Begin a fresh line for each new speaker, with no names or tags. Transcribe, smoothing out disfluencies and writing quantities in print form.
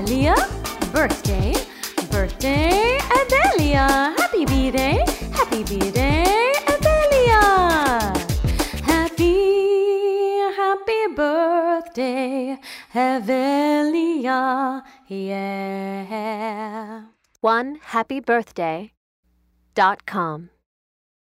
Adelia. Birthday, birthday, Adelia. Happy B-Day, happy B-Day, Adelia. Happy birthday, Adelia, yeah.
OneHappyBirthday.com